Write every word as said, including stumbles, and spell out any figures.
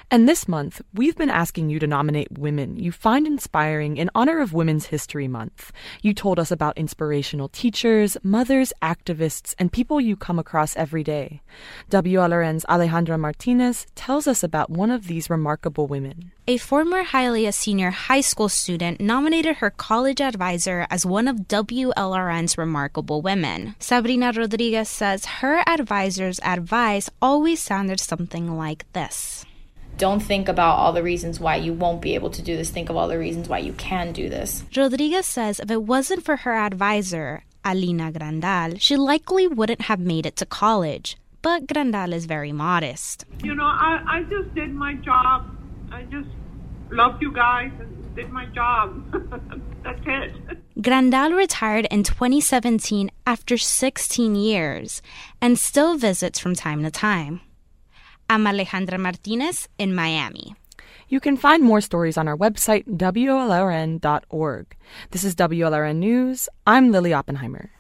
And this month, we've been asking you to nominate women you find inspiring in honor of Women's History Month. You told us about inspirational teachers, mothers, activists, and people you come across every day. W L R N's Alejandra Martinez tells us about one of these remarkable women. A former Hialeah senior high school student nominated her college advisor as one of W L R N's remarkable women. Sabrina Rodriguez says her advisor's advice always sounded something like this. Don't think about all the reasons why you won't be able to do this. Think of all the reasons why you can do this. Rodriguez says if it wasn't for her advisor, Alina Grandal, she likely wouldn't have made it to college. But Grandal is very modest. You know, I, I just did my job. I just loved you guys and did my job. That's it. Grandal retired in twenty seventeen after sixteen years and still visits from time to time. I'm Alejandra Martinez in Miami. You can find more stories on our website, W L R N dot org. This is W L R N News. I'm Lily Oppenheimer.